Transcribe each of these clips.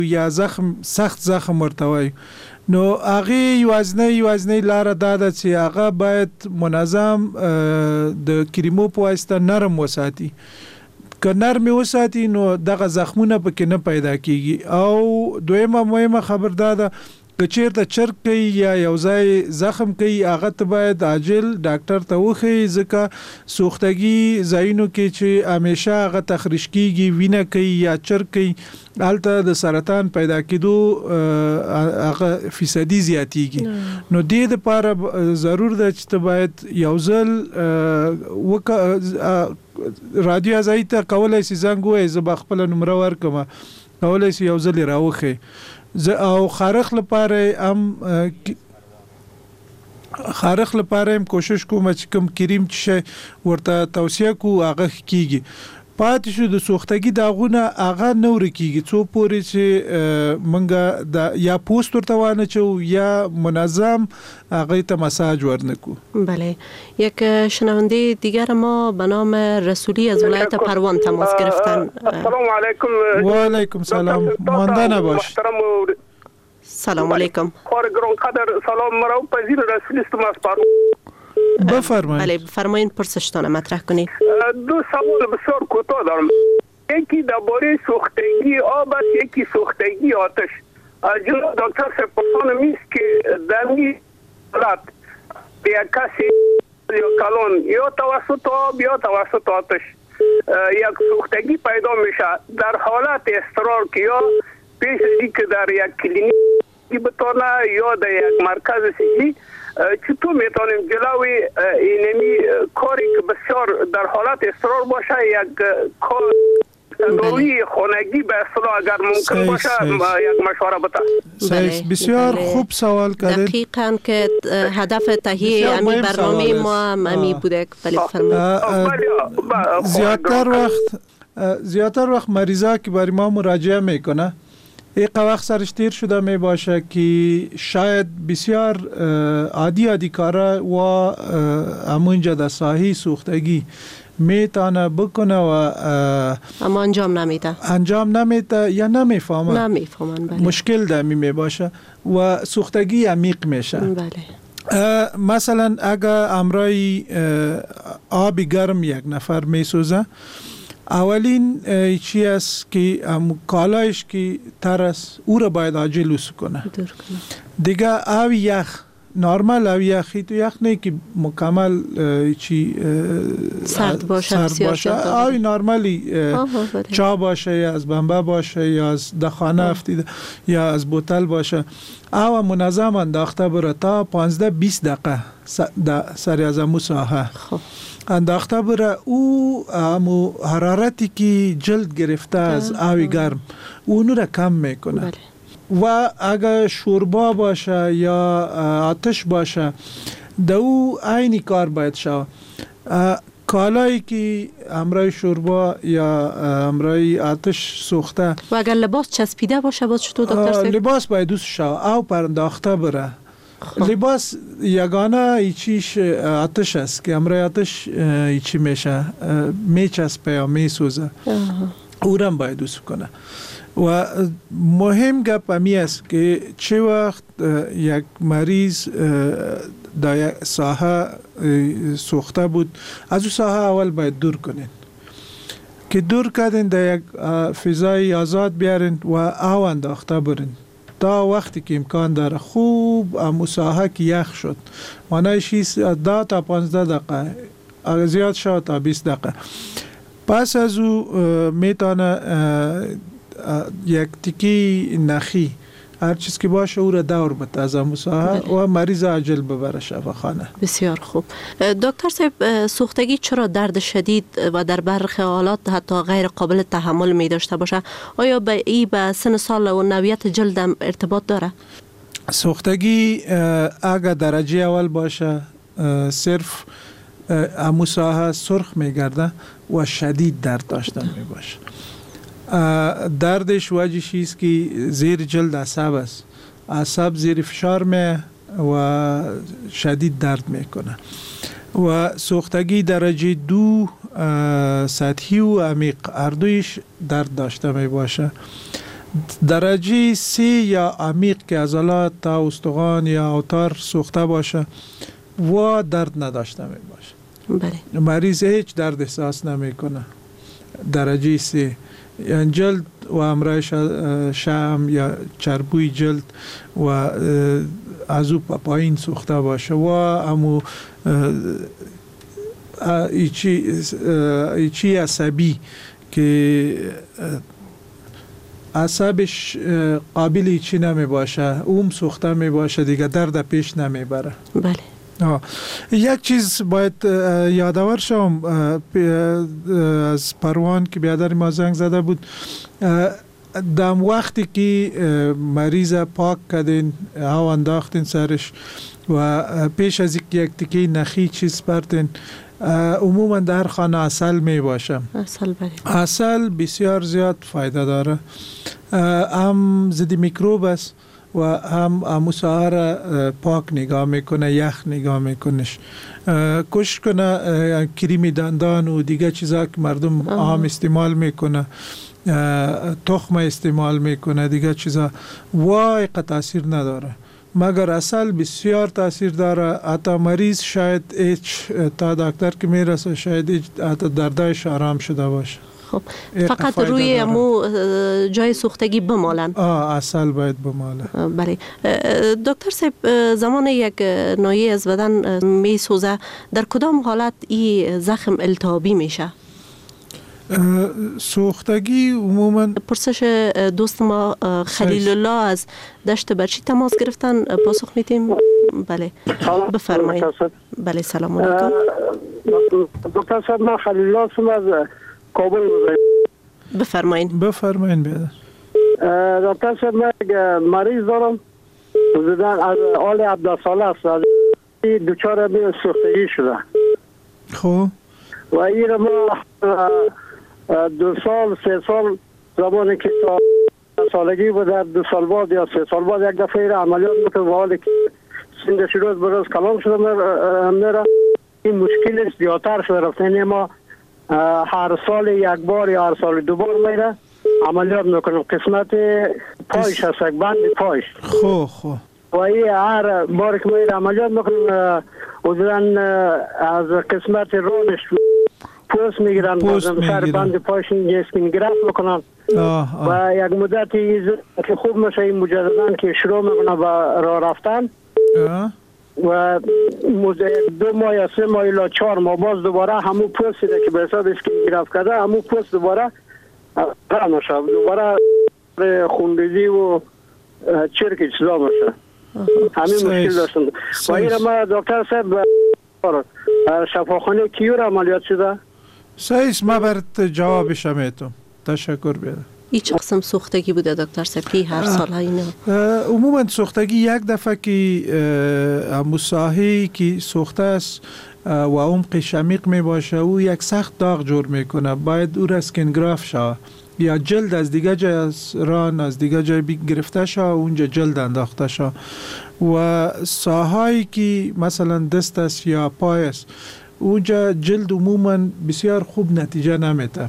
یا زخم سخت زخم ورته وایو. نو هغه یوازنی لاره دا ده چې هغه باید منظم د کریمو په واسطه نرم وساتي. که نرم وساتي نو دغه زخمونه پکې نه پیدا کیږي. او دویمه مهمه خبر دا ده که چیرته چرک کوي یا یو ځای زخم کوي هغه ته باید عاجل ډاکټر ته وښیي، ځکه سوختګي ځایونو کې چې همیشه هغه تخریش کیږي، وینه کوي یا چرک کوي، هلته د سرطان پیدا کېدو هغه فیصدي زیاتیږي. نو دې دپاره ضرور ده چې ته باید یو ځل رادیو ازایی ته کولی سي زنګ ووایي، زه به خپله نمره ورکړم، کولی سي یو ځل یې راوښیي. او خارخ لپاره هم کوشش کوم چې کوم کریم چې ورته توصیه کو هغه کیږي. پاتې شو د سوختګي داغونه هغه نه ورکیږي څو پورې چې منګه د یا پوست ورته وانه چو یا منظم هغه ته مساج ورنکو. بله، یک شنونده دیگر ما به نام رسولی از ولایت پروان تماس گرفتن. السلام علیکم. و علیکم سلام. مانده نباش. سلام علیکم. خارگران قدر سلام مرا پذیر رسولی است از پروان. بفرمایید. بله بفرمایید، پرسشتان مطرح کنید. دو سوال بسیار کوتاه دارم. یکی درباره سوختگی آب است، یکی سوختگی آتش. جناب دکتر سپاسان میست که در این حالت یک کسی یا کلان یا توسط آب یا توسط آتش یک سوختگی پیدا میشه در حالت اضطرار که یا پیش از اینکه در یک کلینیک بتونه یا در یک مرکز صحی چطور میتونیم جلوی اینمی کاری که بسیار در حالت اضطرار باشه یک کار تداوی خانگی به اصطلاح اگر ممکن باشه یک مشوره بده. بسیار خوب سوال کردید. دقیقاً که هدف تهیه امی برنامه ما امی بوده. بله بفرمایید. زیادتر وقت مریضا که برای ما مراجعه میکنه یک وقت سرش تیر شده می باشه که شاید بسیار عادی کاره و همونجا در ساحه سوختگی میتونه بکنه و اما انجام نمیده یا نمیفهمن. بله. مشکل دمی می باشه و سوختگی عمیق میشه. بله. مثلا اگه امرای آبی گرم یک نفر میسوزه، اولین چی است که کالایش که ترس او را باید عاجل وسو کنه. دیگه آب یخ نرمال آب یخی تو یخ نه که مکمل چی سرد باشه. آب نرمالی چا باشه یا از بمبه باشه یا از دخانه افتیده یا از بوتل باشه، آب منظم انداخته بره تا 15-20 دقیقه سری از امو ساحه انداخته بره. او همو حرارتی که جلد گرفته از آبی گرم اونو را کم میکنه. بله. و اگه شوربا باشه یا آتش باشه دو عینی کار باید شود. کالایی که امرای شوربا یا امرای آتش سوخته و اگر لباس چسبیده باشه باز چطور دکتر صاحب؟ لباس باید دوست شود او پرانداخته بره. لباس یگانه ایچیش آتش است که امرای آتش ایچی میشه میچسبه یا میسوزه، اورم باید دوست کنه. و مهم گپ همی است که چه وقت یک مریض در یک ساحه سوخته بود از او ساحه اول باید دور کنین، که دور کردین در یک فضای آزاد بیارین و او انداخته برین تا وقتی که امکان داره خوب مساحه که یخ شد، معنی 10 تا 15 دقیقه اگر زیاد شد تا 20 دقیقه. پس از او میتونه یک تکی نخی هر چیز که باشه او را دور بده از مساحه و مریض عاجل ببره شفاخانه. بسیار خوب. دکتر صاحب، سوختگی چرا درد شدید و در برخی حالات حتی غیر قابل تحمل می داشته باشه؟ آیا به سن سال و نوعیت جلد هم ارتباط داره؟ سوختگی اگر درجه اول باشه صرف مساحه سرخ می گرده و شدید درد داشتن می باشه. دردش وجهش است که زیر جلد عصب است، عصب زیر فشار می و شدید درد میکنه. و سوختگی درجه 2 سطحی و عمیق هر دویش درد داشته می باشه. درجه 3 یا عمیق که عضلات تا استخوان یا اوتار سوخته باشه و درد نداشته می باشه. بله. مریض هیچ درد احساس نمی کنه. درجه 3 یعنی جلد و امرای شم یا چربوی جلد و از او پایین سوخته باشه و امو ایچی عصبی که عصبش قابل ایچی نمی باشه، اون سوخته می باشه دیگه، درد پیش نمی بره. بله. یک چیز باید یادآور شم از پروان که بیادر ما زنگ زده بود، دم وقتی که مریض پاک کردین هوا انداختین سرش و پیش از یک تیکه نخی چیز پرتین، عموما در خانه عسل می باشه. عسل بسیار زیاد فایده داره، هم ضد میکروب است و هم مساهر پاک نگاه میکنه، یخ نگاه میکنش. کوشش کنه کریم دندان و دیگه چیزا که مردم عام استعمال میکنه، تخم استعمال میکنه، دیگه چیزا واقعا تاثیر نداره، مگر عسل بسیار تاثیر داره. حتی مریض شاید تا دکتر که میرسه شاید حتی دردایش آرام شده باشه. خب فقط روی امو جای سوختگی بمالن. عسل باید بماله. بله. دکتر صاحب، زمان یک ناحیه از بدن می سوزه در کدام حالت این زخم التهابی میشه؟ سوختگی عموما. پرسش دوست ما خلیل الله از دشت برچی تماس گرفتن، پاسخ میتیم. بله بفرمایید. بله سلام علیکم. دکتر صاحب من خلیل الله هستم از کابل. بفرمایید. بیادر دکتر صاحب من مریض دارم از آل 17 ساله است، از دوچار سوختگی شده. خب و این ما 2 سال 3 سال زمانی که سالگی بود، در 2 سال بعد یا 3 سال بعد یک دفعه عملیات میکنم و حالی که سندش روز بروز کلام شده میره، این مشکل زیادتر شده. رفتن ما هر سال یک بار یا هر سال 2 بار میره عملیات میکنم، قسمت پایش هست، یک بند پایش. خب و این هر بار که میره عملیات میکنم حضورن از قسمت رونش پوست میگیرن، سر بند پایش اسکین گرفت میکنن و یک مدتی که خوب میشه این مجددن که شروع میکنه به راه رفتن و 2 ماه یا 3 ماه الی 4 ماه باز دوباره همون پوستی که به حساب اسکین گرفت کرده همون پوست دوباره راه میشه، دوباره خونریزی و چرک چیزا میشه. همین مشکل داشتن و این ما دکتر صاحب شفاخانه کیور عملیات شده؟ سایس ما برات جوابش میتونم. تشکر بیادر. این چه قسم سوختگی بوده دکتر صاحب هر سال اینو؟ عموما سوختگی یک دفعه که مساحی که سوخته است و عمقش عمیق می باشه او یک سخت داغ جور میکنه، باید او را اسکنگراف شه یا جلد از دیگه جای از ران از دیگه جای گرفته شه اونجا جلد انداخته شه و ساحایی که مثلا دست است یا پای است اونجا جلد عموما بسیار خوب نتیجه نمیده،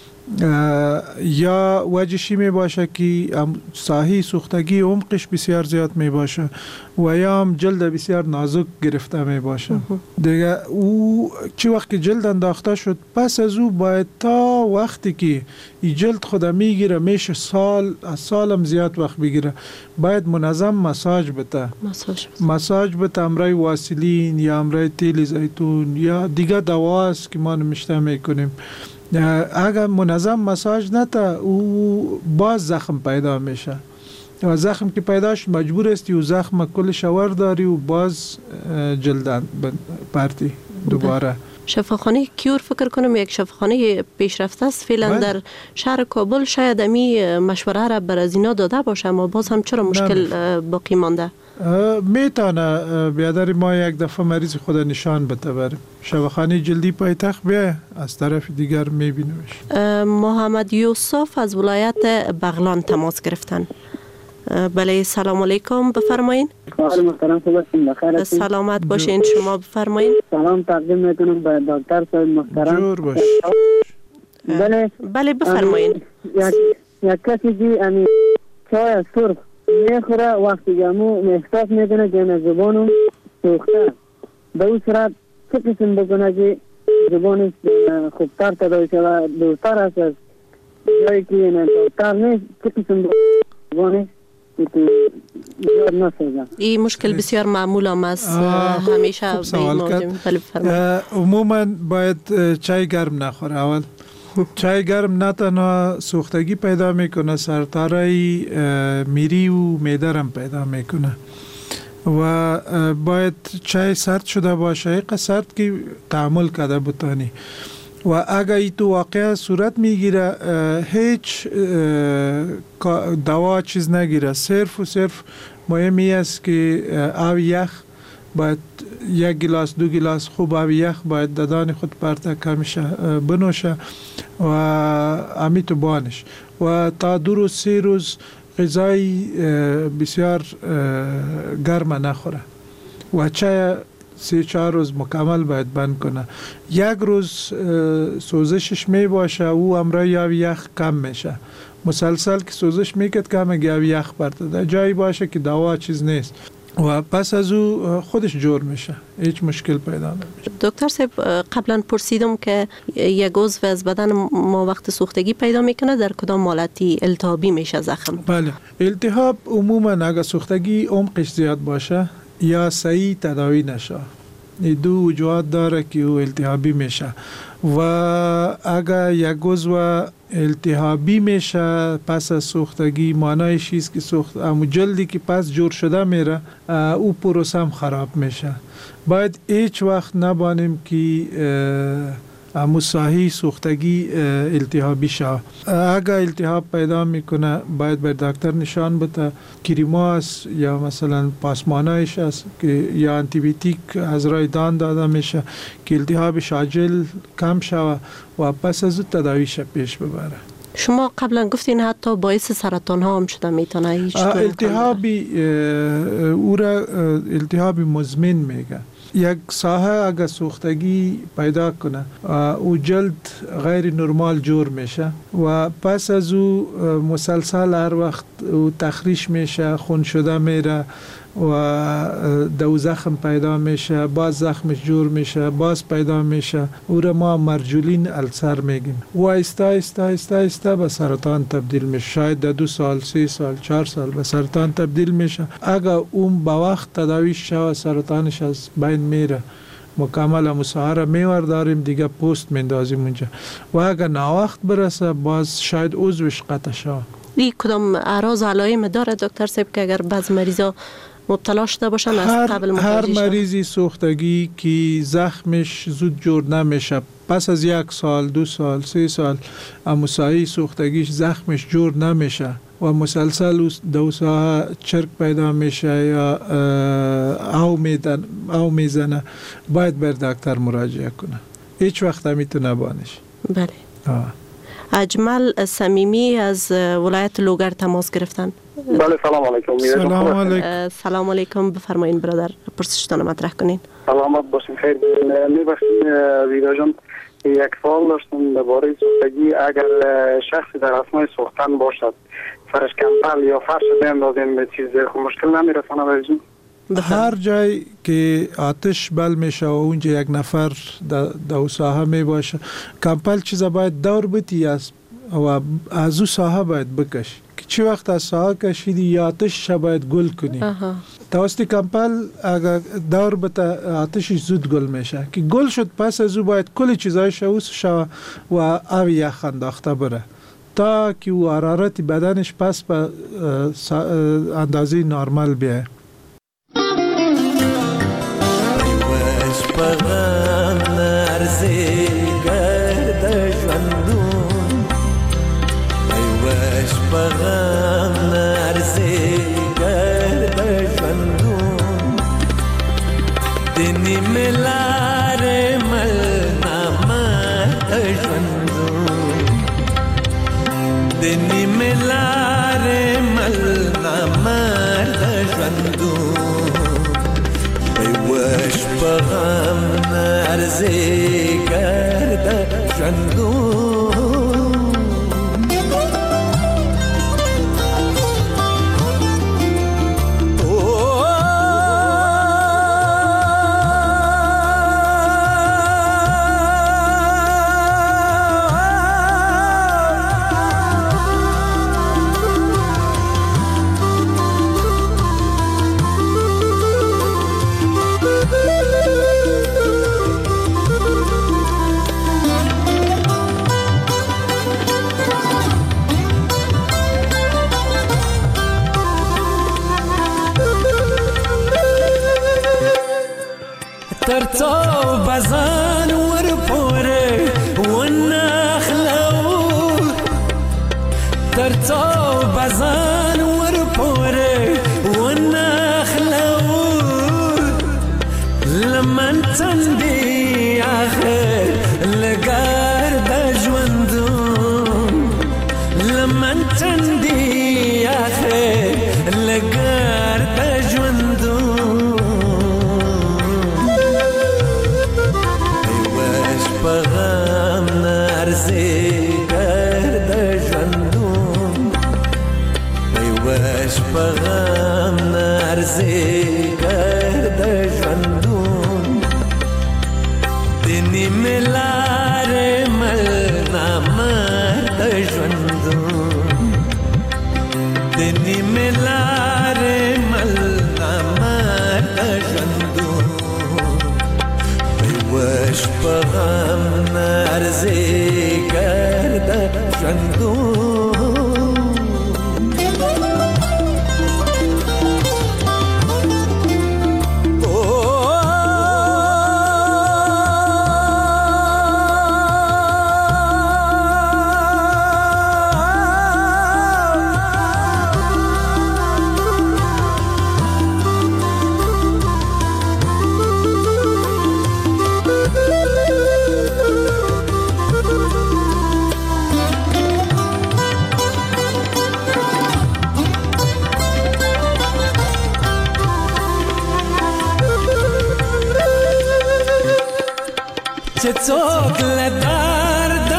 یا وجهشی می باشه که ساحی سوختگی عمقش بسیار زیاد می باشه و یا هم جلد بسیار نازک گرفته می باشه دیگه. او چی وقت که جلد انداخته شد پس از او باید تا وقتی که این جلد خدا میگیره میشه از سالم زیاد وقت بگیره، باید منظم مساج بته امرای واسلین یا امرای تیل زیتون یا دیگه دواست که ما نمشته میکنیم. اگر منظم مساج نته او باز زخم پیدا میشه و زخم که پیدا شد مجبور استی و زخم کل شور داری و باز جلدن پرتی دوباره. شفاخانه کیور فکر کنم یک شفاخانه پیشرفته است فعلا در شهر کابل، شاید امی مشوره را بر از اینا داده باشه اما باز هم چرا مشکل باقی مانده؟ میتونه بیادر ما یک دفعه مریض خود نشان بده بریم شفاخانه جلدی پایتخت بیا از طرف دیگر میبینیمش. محمد یوسف از ولایت بغلان تماس گرفتن. بله سلام علیکم، بفرمایین. سلامت باشین، شما بفرمایین. سلام تقدیم میکنم به دکتر صاحب محترم. جور باش. بله بفرمایین. یک کسی که امی چای سرخ میخوره وقتی گمو احساس میکنه که زبانم سوخته، به اون صورت چه قسم بکنه که زبانش خوبتر تداوی شده دوستر است از جایی که دکتر نیست؟ چه قسم زبانش زیاد نسازه؟ این مشکل بسیار معمول هم است، همیشه به این عموما باید چای گرم نخوره. اول چای گرم نه تنها سوختگی پیدا میکنه، سرطارای میری و میدرم پیدا میکنه و باید چای سرد شده باشه، ایقا سرد که تعامل کرده بتانی. و اگر ای تو واقعا صورت میگیره هیچ دوا چیز نگیره، صرف و صرف مهمی است که آب یخ باید 1 گلاس 2 گلاس خوب آب یخ باید دادان خود پرته کمشه بنوشه و امی تو بانش و تا 2 روز 3 روز غذای بسیار گرم نخوره و چای 3-4 روز مکمل باید بند کنه. 1 روز سوزشش می باشه او امرای آب یخ کم میشه، مسلسل که سوزش میکرد که همه آب یخ برده جایی باشه که دوا چیز نیست و پس از او خودش جور میشه، هیچ مشکل پیدا نمیشه. دکتر صاحب قبلا پرسیدم که یک عضو از بدن ما وقت سوختگی پیدا میکنه در کدام حالتی التهابی میشه زخم؟ بله، التهاب عموما اگر سوختگی عمقش زیاد باشه یا صحیح تداوی نشه، این 2 وجوهات داره که او التهابی میشه و اگر یک عضو التهابی میشه پس از سوختگی معنایش چیز که امو جلدی که پس جور شده میره او پروسه هم خراب میشه. باید هیچ وقت نبانیم که امو ساحی سوختگی التهابی شه. اگر التهاب پیدا میکنه باید به دکتر نشان بده، کریما است یا مثلا پاسمانایش است که یا انتیبیوتیک از رای دان داده میشه که التهابش عاجل کم شوه و پس از تداویش پیش ببره. شما قبلا گفتین حتی باعث سرطان ها هم شده میتونه؟ التهابی مزمن میگه. یک ساحه اگر سوختگی پیدا کنه او جلد غیر نرمال جور میشه و پس از او مسلسل هر وقت او تخریش میشه، خون شده میره و دو زخم پیدا میشه، باز زخمش جور میشه، باز پیدا میشه، او را ما مرجولین السر میگیم و ایستا به سرطان تبدیل میشه. شاید 2 سال 3 سال 4 سال به سرطان تبدیل میشه. اگر اون با وقت تداویش شود سرطانش از بین میره، مکمل مساهره میور داریم دیگه پوست میندازیم اونجا و اگر ناوقت برسه باز شاید عضوش قطع شود. این کدام اعراض علائم داره دکتر صاحب که اگر بعض مریضا مبتلا شده باشن از قبل هر مریضی سوختگی که زخمش زود جور نمیشه پس از 1 سال 2 سال 3 سال اموسایی سوختگیش زخمش جور نمیشه و مسلسل دو ساعت چرک پیدا میشه یا او میزنه باید بر دکتر مراجعه کنه. هیچ وقت میتونه بانش. بله. اجمل صمیمی از ولایت لوگر تماس گرفتن. بله سلام علیکم. سلام علیکم. سلام علیکم، بفرمایین برادر پرسشتان مطرح کنین. سلامت باشین. خیر میبخشید ویدا جان، یک سوال داشتم درباره سوختگی. اگر شخصی در اثنای سوختن باشد سرش کمپل یا فرش بیندازیم به چیز مشکل نمیرسانه برایشون؟ هر جای که آتش بل میشه و اونجا یک نفر دو ساحه می باشه کمپل چیزا باید دور بتی و از او ساحه باید بکش که چی وقت از ساحه کشیدی یا آتش باید گل کنی. توسط کمپل اگر دور بتا آتشش زود گل میشه که گل شد پس از او باید کل چیزای شوز شوه و آب یخ انداخته بره تا که او حرارت بدنش پس به اندازه نرمال بیه. پغم نرزی گرد جوندون ایوش پغم نرزی گرد جوندون دینی ملار مل نامد جوندون دینی ملار مل نامد جوندون وش بغم نرزی کرده جندون ترتو بزان ورپوره ونخلو ترتو بزان ورپوره ونخلو لمن تندي آخر لقار دجوندون لمن تندي آخر لقار دجوندون ایوش پغم نرزی کار دجوندون ایوش پغم نرزی کار دجوندون دنی ملار مل نامر دجوندون دنی ملار مل نامر دجوندون وش پغم نرزی کار دجوندون چطور لدرد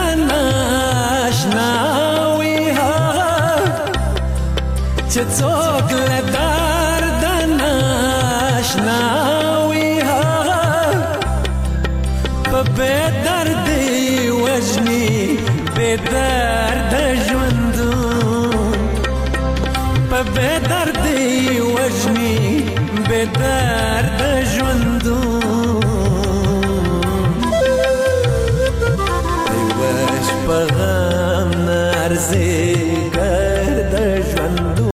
ناشناوی ها چطور لدرد ناشناوی ها به دردی وجنی به درد جوندون به دردی وجنی به درد جوندون پغم نرزی